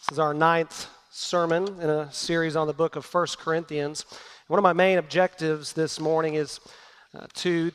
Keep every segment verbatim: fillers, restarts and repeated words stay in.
This is our ninth sermon in a series on the book of First Corinthians. One of my main objectives this morning is uh, to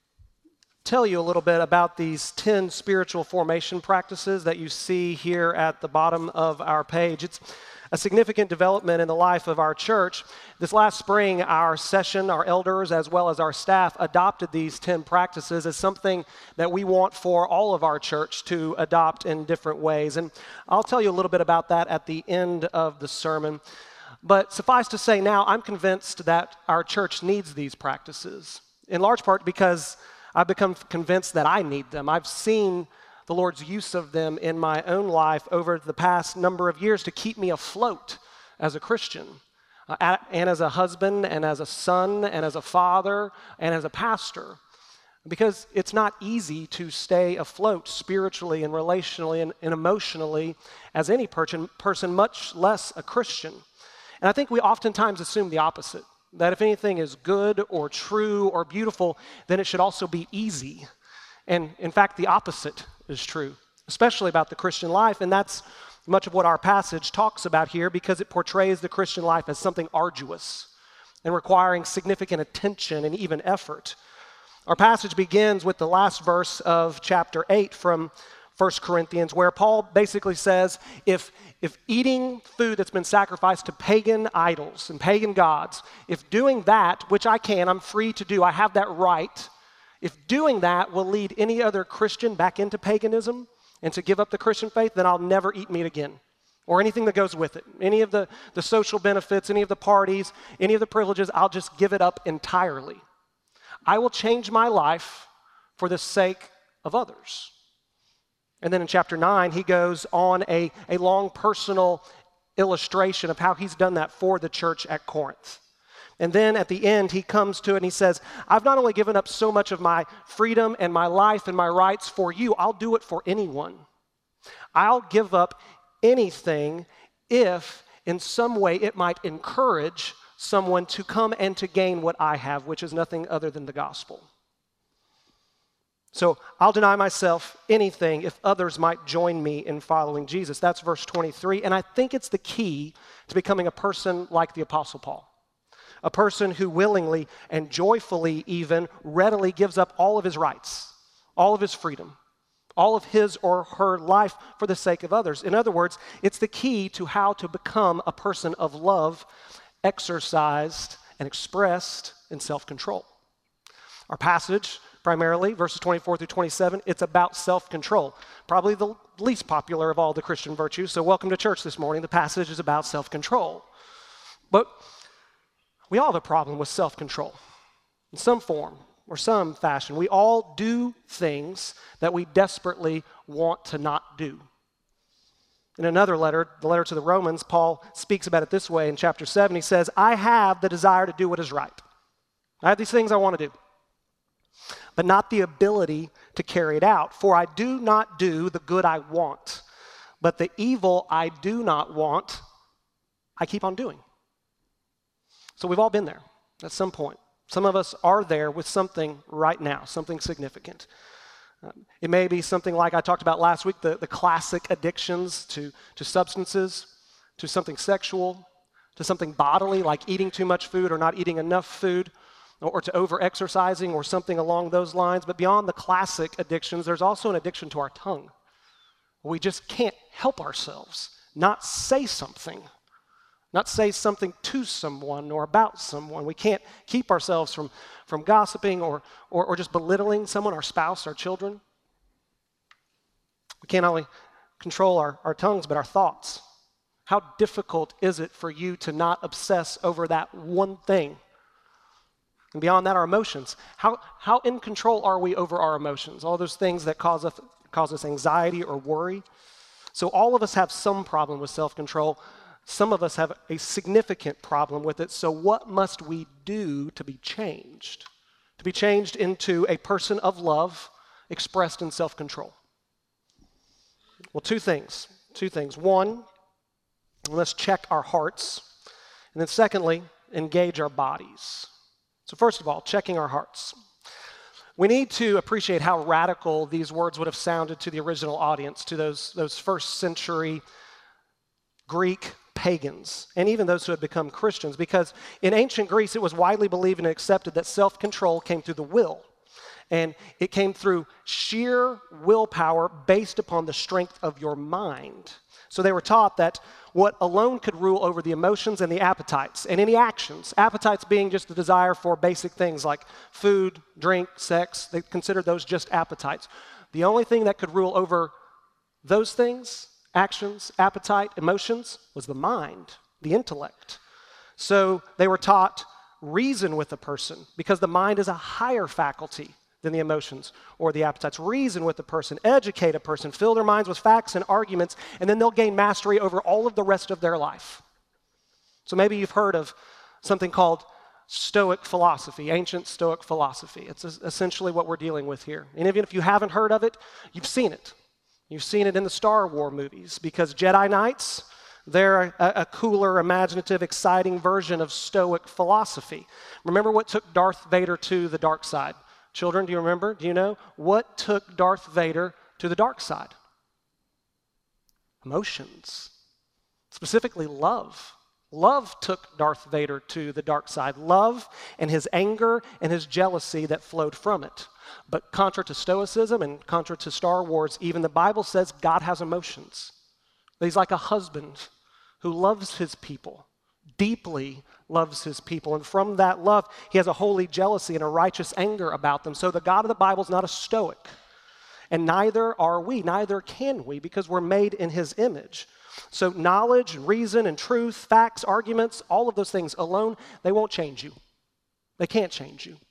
tell you a little bit about these ten spiritual formation practices that you see here at the bottom of our page. It's a significant development in the life of our church. This last spring, our session, our elders, as well as our staff, adopted these ten practices as something that we want for all of our church to adopt in different ways. And I'll tell you a little bit about that at the end of the sermon. But suffice to say now, I'm convinced that our church needs these practices, in large part because I've become convinced that I need them. I've seen the Lord's use of them in my own life over the past number of years to keep me afloat as a Christian, uh, and as a husband, and as a son, and as a father, and as a pastor. Because it's not easy to stay afloat spiritually and relationally and, and emotionally as any person, person, much less a Christian. And I think we oftentimes assume the opposite, that if anything is good or true or beautiful, then it should also be easy. And in fact, the opposite is true, especially about the Christian life. And that's much of what our passage talks about here, because it portrays the Christian life as something arduous and requiring significant attention and even effort. Our passage begins with the last verse of chapter eight from First Corinthians, where Paul basically says, if, if eating food that's been sacrificed to pagan idols and pagan gods, if doing that, which I can, I'm free to do, I have that right, if doing that will lead any other Christian back into paganism and to give up the Christian faith, then I'll never eat meat again, or anything that goes with it. Any of the, the social benefits, any of the parties, any of the privileges, I'll just give it up entirely. I will change my life for the sake of others. And then in chapter nine, he goes on a, a long personal illustration of how he's done that for the church at Corinth. And then at the end, he comes to it and he says, I've not only given up so much of my freedom and my life and my rights for you, I'll do it for anyone. I'll give up anything if in some way it might encourage someone to come and to gain what I have, which is nothing other than the gospel. So I'll deny myself anything if others might join me in following Jesus. That's verse twenty-three, and I think it's the key to becoming a person like the Apostle Paul. A person who willingly and joyfully even readily gives up all of his rights, all of his freedom, all of his or her life for the sake of others. In other words, it's the key to how to become a person of love, exercised and expressed in self-control. Our passage, primarily, verses twenty-four through twenty-seven, it's about self-control, probably the least popular of all the Christian virtues. So welcome to church this morning. The passage is about self-control. But we all have a problem with self-control in some form or some fashion. We all do things that we desperately want to not do. In another letter, the letter to the Romans, Paul speaks about it this way in chapter seven. He says, I have the desire to do what is right. I have these things I want to do, but not the ability to carry it out. For I do not do the good I want, but the evil I do not want, I keep on doing. So we've all been there at some point. Some of us are there with something right now, something significant. Um, it may be something like I talked about last week, the, the classic addictions to, to substances, to something sexual, to something bodily like eating too much food or not eating enough food, or, or to over-exercising or something along those lines. But beyond the classic addictions, there's also an addiction to our tongue. We just can't help ourselves not say something. Not say something to someone or about someone. We can't keep ourselves from, from gossiping or, or, or just belittling someone, our spouse, our children. We can't only control our, our tongues, but our thoughts. How difficult is it for you to not obsess over that one thing? And beyond that, our emotions. How, how in control are we over our emotions? All those things that cause us, cause us anxiety or worry. So all of us have some problem with self-control. Some of us have a significant problem with it. So what must we do to be changed? To be changed into a person of love expressed in self-control? Well, two things. Two things. One, let's check our hearts. And then secondly, engage our bodies. So first of all, checking our hearts. We need to appreciate how radical these words would have sounded to the original audience, to those, those first century Greek pagans, and even those who had become Christians, because in ancient Greece, it was widely believed and accepted that self-control came through the will. And it came through sheer willpower based upon the strength of your mind. So they were taught that what alone could rule over the emotions and the appetites and any actions, appetites being just the desire for basic things like food, drink, sex, they considered those just appetites. The only thing that could rule over those things, actions, appetite, emotions, was the mind, the intellect. So they were taught reason with a person because the mind is a higher faculty than the emotions or the appetites. Reason with a person, educate a person, fill their minds with facts and arguments, and then they'll gain mastery over all of the rest of their life. So maybe you've heard of something called Stoic philosophy, ancient Stoic philosophy. It's essentially what we're dealing with here. And even if you haven't heard of it, you've seen it. You've seen it in the Star Wars movies because Jedi Knights, they're a, a cooler, imaginative, exciting version of Stoic philosophy. Remember what took Darth Vader to the dark side? Children, do you remember? Do you know? What took Darth Vader to the dark side? Emotions. Specifically, love. Love took Darth Vader to the dark side. Love and his anger and his jealousy that flowed from it. But contra to Stoicism and contra to Star Wars, even the Bible says God has emotions. He's like a husband who loves his people, deeply loves his people. And from that love, he has a holy jealousy and a righteous anger about them. So the God of the Bible is not a Stoic. And neither are we, neither can we, because we're made in his image. So knowledge, reason, and truth, facts, arguments, all of those things alone, they won't change you. They can't change you.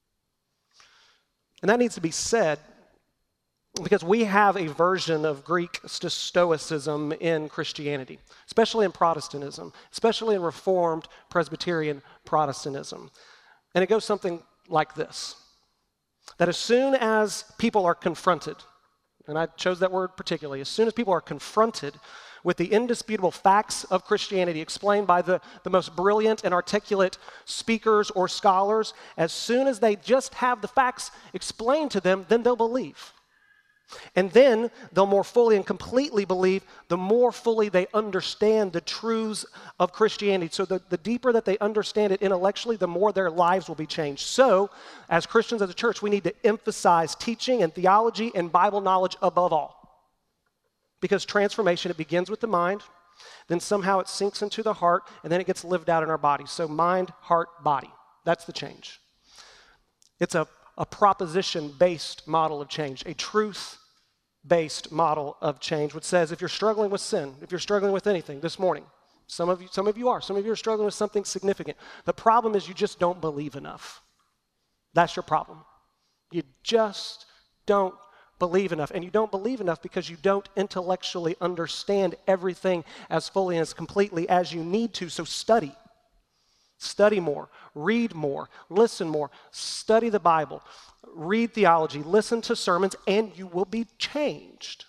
And that needs to be said because we have a version of Greek Stoicism in Christianity, especially in Protestantism, especially in Reformed Presbyterian Protestantism. And it goes something like this, that as soon as people are confronted, and I chose that word particularly, as soon as people are confronted with the indisputable facts of Christianity explained by the, the most brilliant and articulate speakers or scholars, as soon as they just have the facts explained to them, then they'll believe. And then they'll more fully and completely believe the more fully they understand the truths of Christianity. So the, the deeper that they understand it intellectually, the more their lives will be changed. So as Christians, as a church, we need to emphasize teaching and theology and Bible knowledge above all. Because transformation, it begins with the mind, then somehow it sinks into the heart, and then it gets lived out in our body. So mind, heart, body. That's the change. It's a, a proposition-based model of change, a truth-based model of change, which says if you're struggling with sin, if you're struggling with anything this morning, some of you, some of you are, some of you are struggling with something significant. The problem is you just don't believe enough. That's your problem. You just don't believe enough. And you don't believe enough because you don't intellectually understand everything as fully and as completely as you need to. So study. Study more. Read more. Listen more. Study the Bible. Read theology. Listen to sermons, and you will be changed.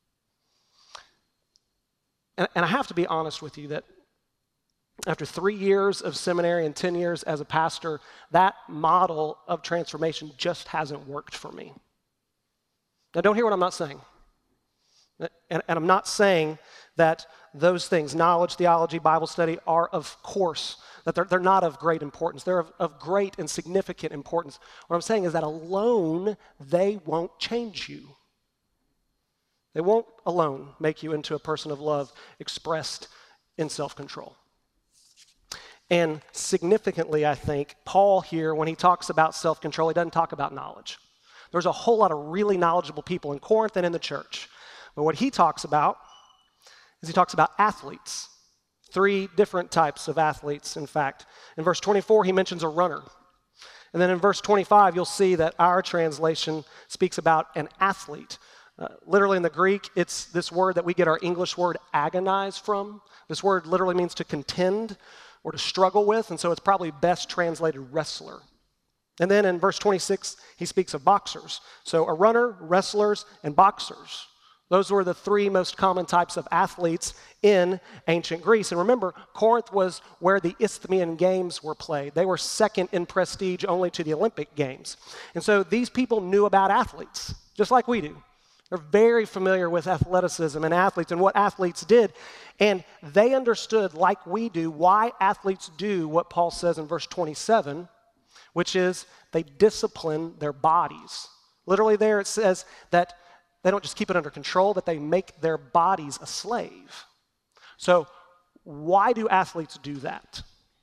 And, and I have to be honest with you that after three years of seminary and ten years as a pastor, that model of transformation just hasn't worked for me. Now, don't hear what I'm not saying. And, and I'm not saying that those things, knowledge, theology, Bible study, are of course, that they're, they're not of great importance. They're of, of great and significant importance. What I'm saying is that alone, they won't change you. They won't alone make you into a person of love expressed in self-control. And significantly, I think, Paul here, when he talks about self-control, he doesn't talk about knowledge. There's a whole lot of really knowledgeable people in Corinth and in the church. But what he talks about is he talks about athletes. Three different types of athletes, in fact. In verse twenty-four, he mentions a runner. And then in verse twenty-five, you'll see that our translation speaks about an athlete. Uh, literally in the Greek, it's this word that we get our English word agonize from. This word literally means to contend or to struggle with, and so it's probably best translated wrestler. And then in verse twenty-six, he speaks of boxers. So a runner, wrestlers, and boxers. Those were the three most common types of athletes in ancient Greece. And remember, Corinth was where the Isthmian Games were played. They were second in prestige only to the Olympic Games. And so these people knew about athletes, just like we do. They're very familiar with athleticism and athletes and what athletes did. And they understood, like we do, why athletes do what Paul says in verse twenty-seven, which is they discipline their bodies. Literally there it says that they don't just keep it under control, but they make their bodies a slave. So why do athletes do that?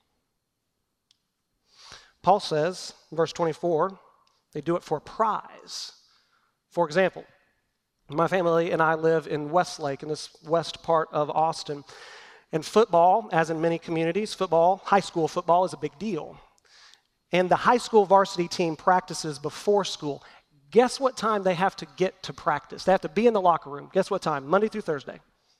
Paul says, in verse twenty-four, they do it for a prize. For example, my family and I live in Westlake, in this west part of Austin. And football, as in many communities, football, high school football is a big deal. And the high school varsity team practices before school. Guess what time they have to get to practice? They have to be in the locker room. Guess what time? Monday through Thursday.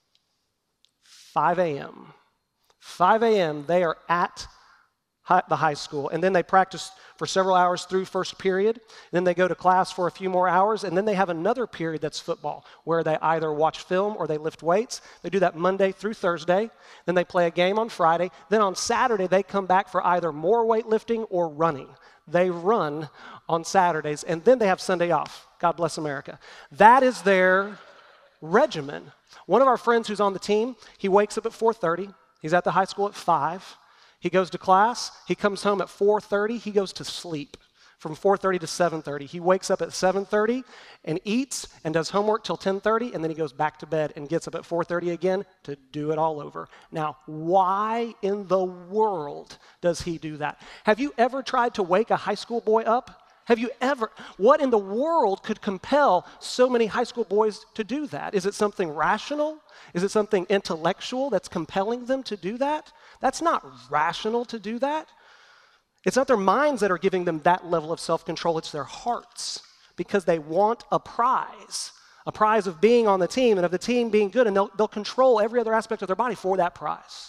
five a.m. five a.m. they are at the high school, and then they practice for several hours through first period. Then they go to class for a few more hours, and then they have another period that's football, where they either watch film or they lift weights. They do that Monday through Thursday. Then they play a game on Friday. Then on Saturday, they come back for either more weightlifting or running. They run on Saturdays, and then they have Sunday off. God bless America. That is their regimen. One of our friends who's on the team, he wakes up at four thirty. He's at the high school at five. He goes to class. He comes home at four thirty. He goes to sleep from four thirty to seven thirty. He wakes up at seven thirty and eats and does homework till ten thirty, and then he goes back to bed and gets up at four thirty again to do it all over. Now, why in the world does he do that? Have you ever tried to wake a high school boy up? Have you ever? What in the world could compel so many high school boys to do that? Is it something rational? Is it something intellectual that's compelling them to do that? That's not rational to do that. It's not their minds that are giving them that level of self-control. It's their hearts, because they want a prize, a prize of being on the team and of the team being good, and they'll, they'll control every other aspect of their body for that prize.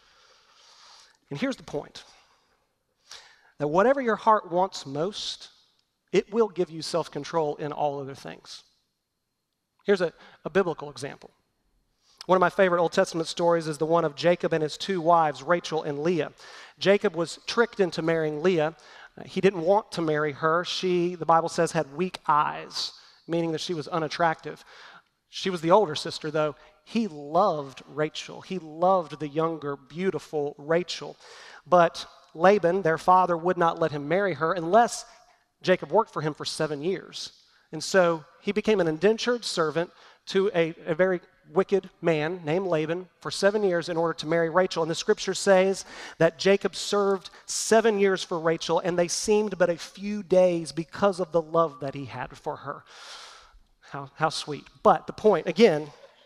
And here's the point, that whatever your heart wants most, it will give you self-control in all other things. Here's a, a biblical example. One of my favorite Old Testament stories is the one of Jacob and his two wives, Rachel and Leah. Jacob was tricked into marrying Leah. He didn't want to marry her. She, the Bible says, had weak eyes, meaning that she was unattractive. She was the older sister, though. He loved Rachel. He loved the younger, beautiful Rachel. But Laban, their father, would not let him marry her unless Jacob worked for him for seven years. And so he became an indentured servant to a, a very wicked man named Laban for seven years in order to marry Rachel. And the scripture says that Jacob served seven years for Rachel, and they seemed but a few days because of the love that he had for her. How, how sweet. But the point, again,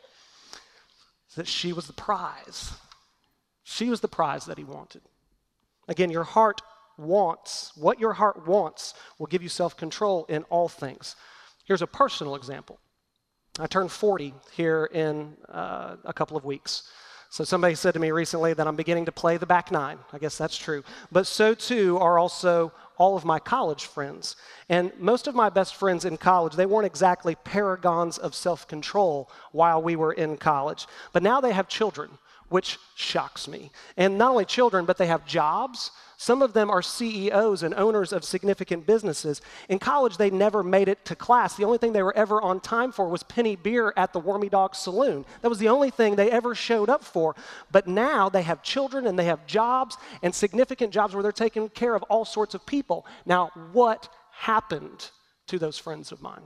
is that she was the prize. She was the prize that he wanted. Again, your heart wants, what your heart wants will give you self-control in all things. Here's a personal example. I turned forty here in uh, a couple of weeks. So somebody said to me recently that I'm beginning to play the back nine. I guess that's true. But so too are also all of my college friends. And most of my best friends in college, they weren't exactly paragons of self-control while we were in college. But now they have children, which shocks me. And not only children, but they have jobs. Some of them are C E Os and owners of significant businesses. In college, they never made it to class. The only thing they were ever on time for was penny beer at the Wormy Dog Saloon. That was the only thing they ever showed up for. But now they have children and they have jobs, and significant jobs where they're taking care of all sorts of people. Now, what happened to those friends of mine?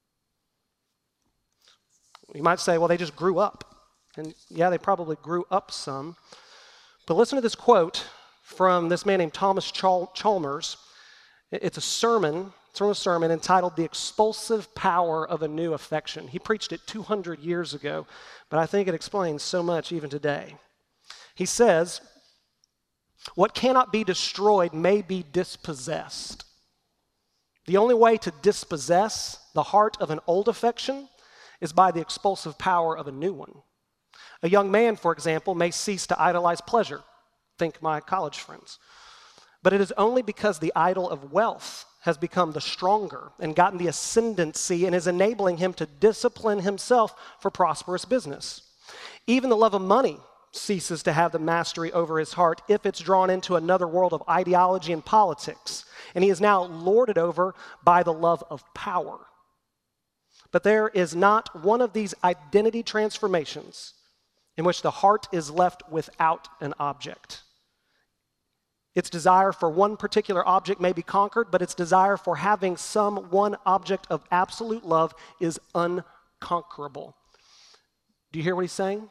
You might say, well, they just grew up. And yeah, they probably grew up some. But listen to this quote from this man named Thomas Chalmers. It's a sermon, it's from a sermon entitled The Expulsive Power of a New Affection. He preached it two hundred years ago, but I think it explains so much even today. He says, what cannot be destroyed may be dispossessed. The only way to dispossess the heart of an old affection is by the expulsive power of a new one. A young man, for example, may cease to idolize pleasure. Think my college friends. But it is only because the idol of wealth has become the stronger and gotten the ascendancy and is enabling him to discipline himself for prosperous business. Even the love of money ceases to have the mastery over his heart if it's drawn into another world of ideology and politics, and he is now lorded over by the love of power. But there is not one of these identity transformations in which the heart is left without an object. Its desire for one particular object may be conquered, but its desire for having some one object of absolute love is unconquerable. Do you hear what he's saying?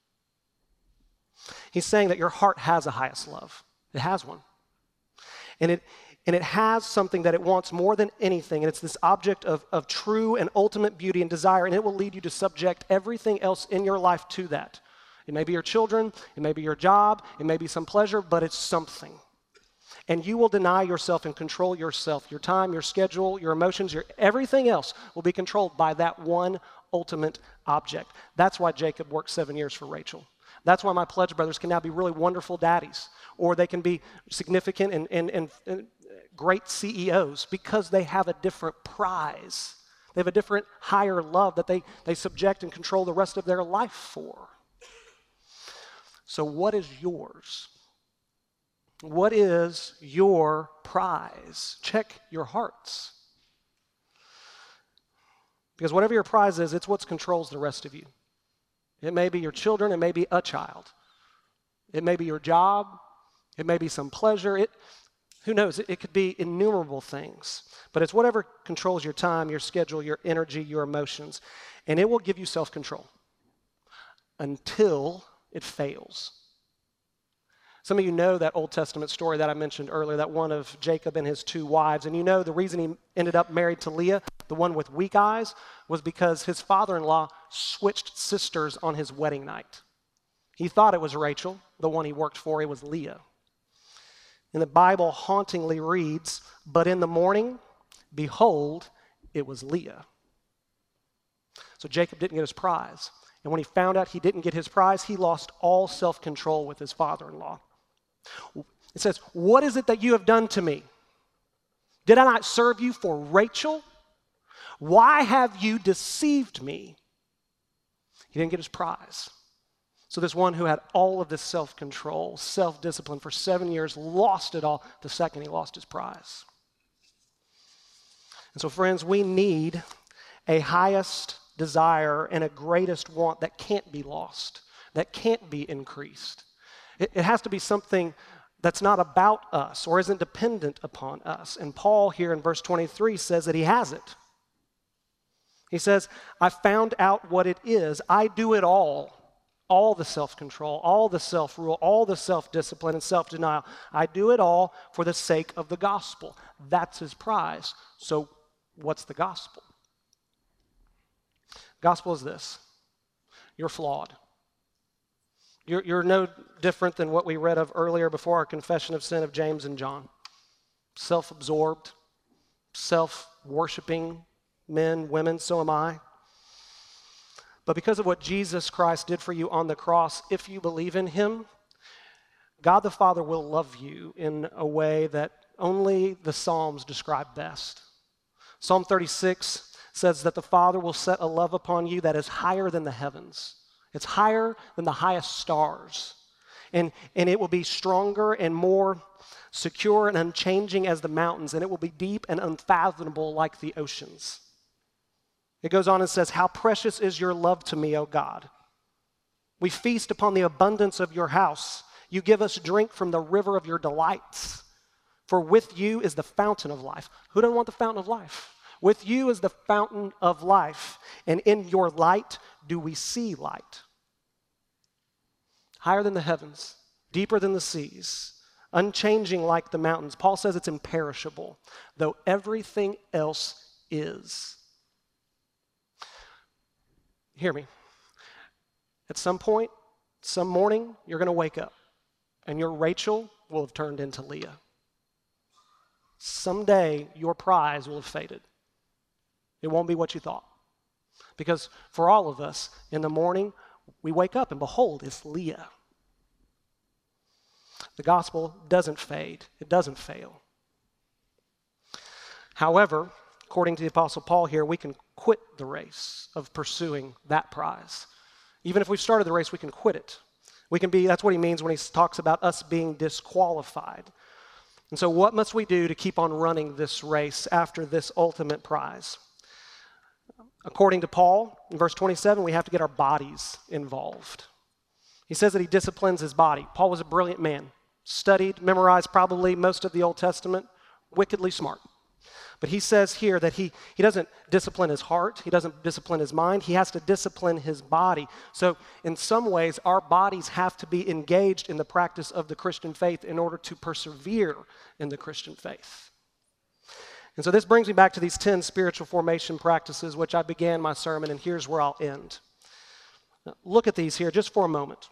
He's saying that your heart has a highest love. It has one. And it And it has something that it wants more than anything, and it's this object of, of true and ultimate beauty and desire, and it will lead you to subject everything else in your life to that. It may be your children, it may be your job, it may be some pleasure, but it's something. And you will deny yourself and control yourself. Your time, your schedule, your emotions, your everything else will be controlled by that one ultimate object. That's why Jacob worked seven years for Rachel. That's why my pledge brothers can now be really wonderful daddies, or they can be significant and, and, and, and great C E Os, because they have a different prize. They have a different higher love that they, they subject and control the rest of their life for. So what is yours? What is your prize? Check your hearts. Because whatever your prize is, it's what controls the rest of you. It may be your children, it may be a child. It may be your job, it may be some pleasure. It, who knows, it, it could be innumerable things. But it's whatever controls your time, your schedule, your energy, your emotions. And it will give you self-control until it fails. Some of you know that Old Testament story that I mentioned earlier, that one of Jacob and his two wives. And you know the reason he ended up married to Leah, the one with weak eyes, was because his father-in-law switched sisters on his wedding night. He thought it was Rachel, the one he worked for. It was Leah. And the Bible hauntingly reads, "But in the morning, behold, it was Leah." So Jacob didn't get his prize. And when he found out he didn't get his prize, he lost all self-control with his father-in-law. It says, "What is it that you have done to me? Did I not serve you for Rachel? Why have you deceived me?" He didn't get his prize. So this one who had all of this self-control, self-discipline for seven years, lost it all the second he lost his prize. And so, friends, we need a highest desire and a greatest want that can't be lost, that can't be increased. It, it has to be something that's not about us or isn't dependent upon us. And Paul here in verse twenty-three says that he has it. He says, "I found out what it is. I do it all. All the self-control, all the self-rule, all the self-discipline and self-denial. I do it all for the sake of the gospel." That's his prize. So what's the gospel? Gospel is this: you're flawed. You're, you're no different than what we read of earlier before our confession of sin of James and John. Self-absorbed, self-worshiping men, women, so am I. But because of what Jesus Christ did for you on the cross, if you believe in him, God the Father will love you in a way that only the Psalms describe best. Psalm thirty-six says that the Father will set a love upon you that is higher than the heavens. It's higher than the highest stars. And, and it will be stronger and more secure and unchanging as the mountains, and it will be deep and unfathomable like the oceans. It goes on and says, "How precious is your love to me, O God. We feast upon the abundance of your house. You give us drink from the river of your delights. For with you is the fountain of life." Who doesn't want the fountain of life? With you is the fountain of life, and in your light do we see light. Higher than the heavens, deeper than the seas, unchanging like the mountains. Paul says it's imperishable, though everything else is. Hear me. At some point, some morning, you're going to wake up, and your Rachel will have turned into Leah. Someday, your prize will have faded. It won't be what you thought. Because for all of us, in the morning, we wake up, and behold, it's Leah. The gospel doesn't fade. It doesn't fail. However, according to the Apostle Paul here, we can quit the race of pursuing that prize. Even if we've started the race, we can quit it. We can be, that's what he means when he talks about us being disqualified. And so what must we do to keep on running this race after this ultimate prize? According to Paul, in verse twenty-seven, we have to get our bodies involved. He says that he disciplines his body. Paul was a brilliant man, studied, memorized probably most of the Old Testament, wickedly smart. But he says here that he, he doesn't discipline his heart, he doesn't discipline his mind, he has to discipline his body. So in some ways, our bodies have to be engaged in the practice of the Christian faith in order to persevere in the Christian faith. And so this brings me back to these ten spiritual formation practices, which I began my sermon, and here's where I'll end. Now, look at these here just for a moment.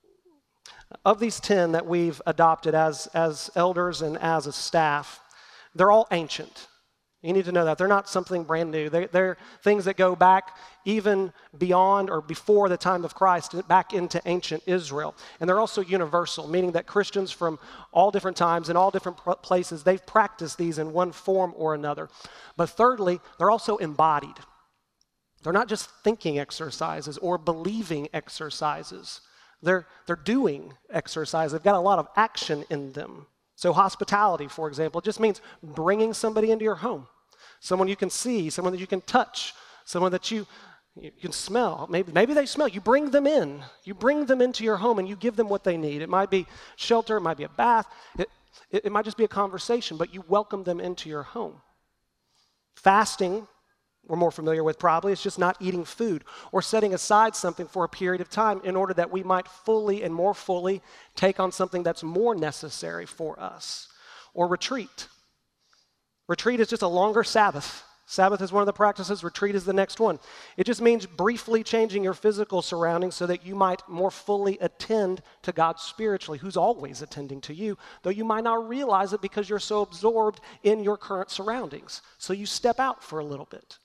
Of these ten that we've adopted as, as elders and as a staff, they're all ancient. You need to know that. They're not something brand new. They're, they're things that go back even beyond or before the time of Christ, back into ancient Israel. And they're also universal, meaning that Christians from all different times and all different places, they've practiced these in one form or another. But thirdly, they're also embodied. They're not just thinking exercises or believing exercises. They're, they're doing exercise. They've got a lot of action in them. So hospitality, for example, it just means bringing somebody into your home. Someone you can see, someone that you can touch, someone that you, you can smell. Maybe, maybe they smell. You bring them in. You bring them into your home and you give them what they need. It might be shelter. It might be a bath. It, it, it might just be a conversation, but you welcome them into your home. Fasting, we're more familiar with probably, it's just not eating food or setting aside something for a period of time in order that we might fully and more fully take on something that's more necessary for us. Or retreat. Retreat is just a longer Sabbath. Sabbath is one of the practices. Retreat is the next one. It just means briefly changing your physical surroundings so that you might more fully attend to God spiritually, who's always attending to you, though you might not realize it because you're so absorbed in your current surroundings. So you step out for a little bit.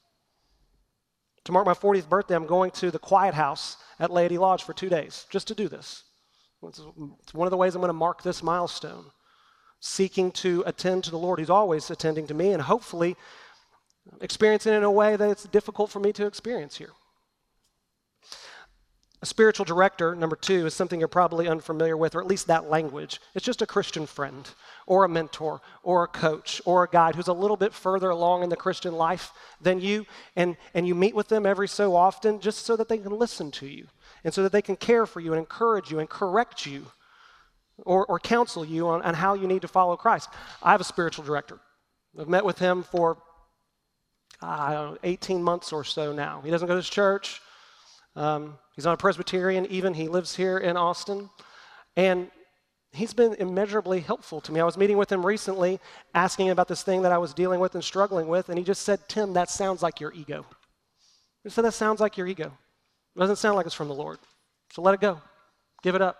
To mark my fortieth birthday, I'm going to the Quiet House at Laity Lodge for two days, just to do this. It's one of the ways I'm going to mark this milestone, seeking to attend to the Lord, who's always attending to me, and hopefully experiencing it in a way that it's difficult for me to experience here. A spiritual director, number two, is something you're probably unfamiliar with, or at least that language. It's just a Christian friend, or a mentor, or a coach, or a guide who's a little bit further along in the Christian life than you, and, and you meet with them every so often just so that they can listen to you, and so that they can care for you and encourage you and correct you, or, or counsel you on, on how you need to follow Christ. I have a spiritual director. I've met with him for, I don't know, eighteen months or so now. He doesn't go to his church. Um, he's not a Presbyterian even. He lives here in Austin. And he's been immeasurably helpful to me. I was meeting with him recently, asking about this thing that I was dealing with and struggling with, and he just said, "Tim, that sounds like your ego." He said, "That sounds like your ego. It doesn't sound like it's from the Lord. So let it go. Give it up."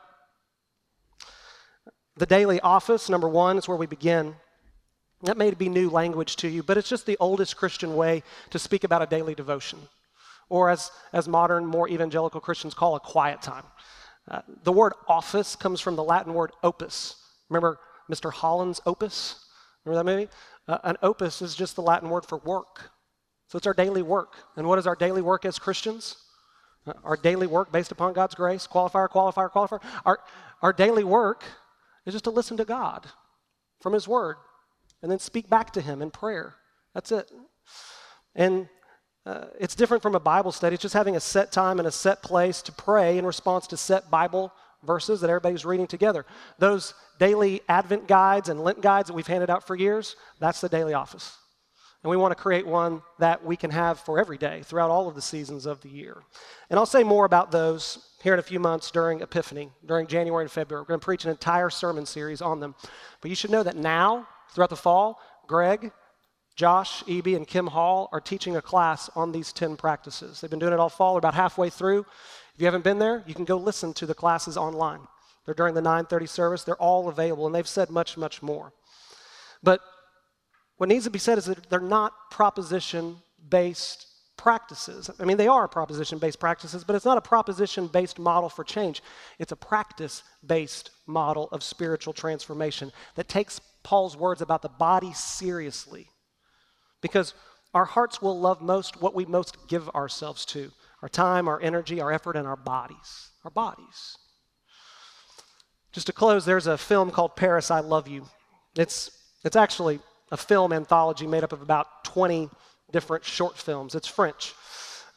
The daily office, number one, is where we begin. That may be new language to you, but it's just the oldest Christian way to speak about a daily devotion, or as, as modern, more evangelical Christians call, a quiet time. Uh, the word office comes from the Latin word opus. Remember Mister Holland's Opus? Remember that movie? Uh, an opus is just the Latin word for work. So it's our daily work. And what is our daily work as Christians? Uh, our daily work based upon God's grace, qualifier, qualifier, qualifier. Our, our daily work is just to listen to God from His Word and then speak back to Him in prayer. That's it. And uh, it's different from a Bible study. It's just having a set time and a set place to pray in response to set Bible verses that everybody's reading together. Those daily Advent guides and Lent guides that we've handed out for years, that's the daily office. And we want to create one that we can have for every day throughout all of the seasons of the year. And I'll say more about those here in a few months during Epiphany, during January and February. We're going to preach an entire sermon series on them. But you should know that now, throughout the fall, Greg, Josh, Eby, and Kim Hall are teaching a class on these ten practices. They've been doing it all fall. They're about halfway through. If you haven't been there, you can go listen to the classes online. They're during the nine thirty service. They're all available, and they've said much, much more. But what needs to be said is that they're not proposition-based practices. I mean, they are proposition-based practices, but it's not a proposition-based model for change. It's a practice-based model of spiritual transformation that takes Paul's words about the body seriously. Because our hearts will love most what we most give ourselves to. Our time, our energy, our effort, and our bodies. Our bodies. Just to close, there's a film called Paris, I Love You. It's, it's actually a film anthology made up of about twenty different short films. It's French.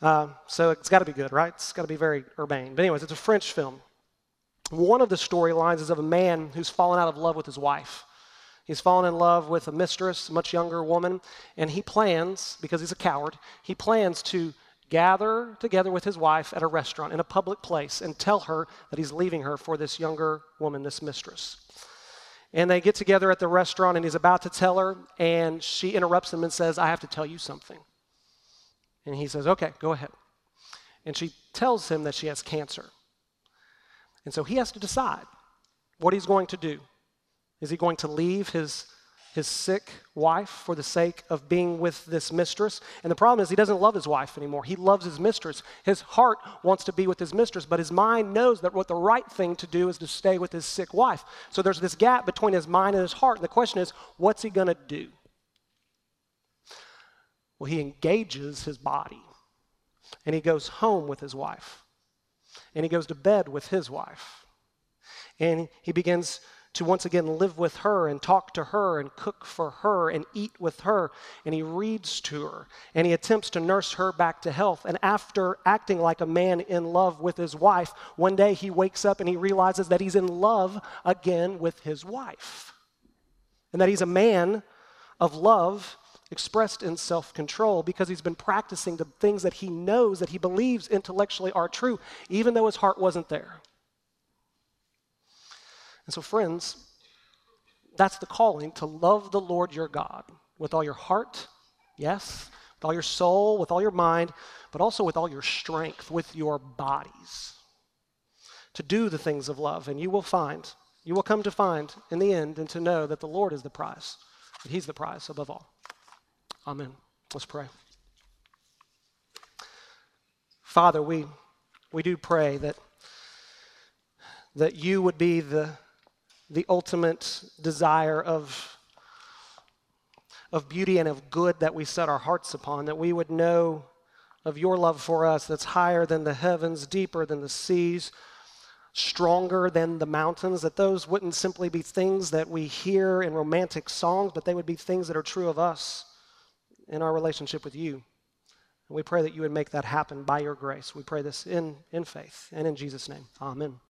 Uh, so it's got to be good, right? It's got to be very urbane. But anyways, it's a French film. One of the storylines is of a man who's fallen out of love with his wife. He's fallen in love with a mistress, a much younger woman, and he plans, because he's a coward, he plans to gather together with his wife at a restaurant in a public place and tell her that he's leaving her for this younger woman, this mistress. And they get together at the restaurant, and he's about to tell her, and she interrupts him and says, I have to tell you something. And he says, okay, go ahead. And she tells him that she has cancer. And so he has to decide what he's going to do. Is he going to leave his, his sick wife for the sake of being with this mistress? And the problem is he doesn't love his wife anymore. He loves his mistress. His heart wants to be with his mistress, but his mind knows that what the right thing to do is to stay with his sick wife. So there's this gap between his mind and his heart. And the question is, what's he going to do? Well, he engages his body, and he goes home with his wife, and he goes to bed with his wife, and he begins to once again live with her and talk to her and cook for her and eat with her, and he reads to her, and he attempts to nurse her back to health. And after acting like a man in love with his wife, one day he wakes up and he realizes that he's in love again with his wife, and that he's a man of love expressed in self-control because he's been practicing the things that he knows, that he believes intellectually are true, even though his heart wasn't there. And so, friends, that's the calling, to love the Lord your God with all your heart, yes, with all your soul, with all your mind, but also with all your strength, with your bodies, to do the things of love. And you will find, you will come to find in the end and to know that the Lord is the prize, that he's the prize above all. Amen. Let's pray. Father, we, we do pray that, that you would be the the ultimate desire of, of beauty and of good that we set our hearts upon, that we would know of your love for us that's higher than the heavens, deeper than the seas, stronger than the mountains, that those wouldn't simply be things that we hear in romantic songs, but they would be things that are true of us in our relationship with you. And we pray that you would make that happen by your grace. We pray this in, in faith and in Jesus' name. Amen.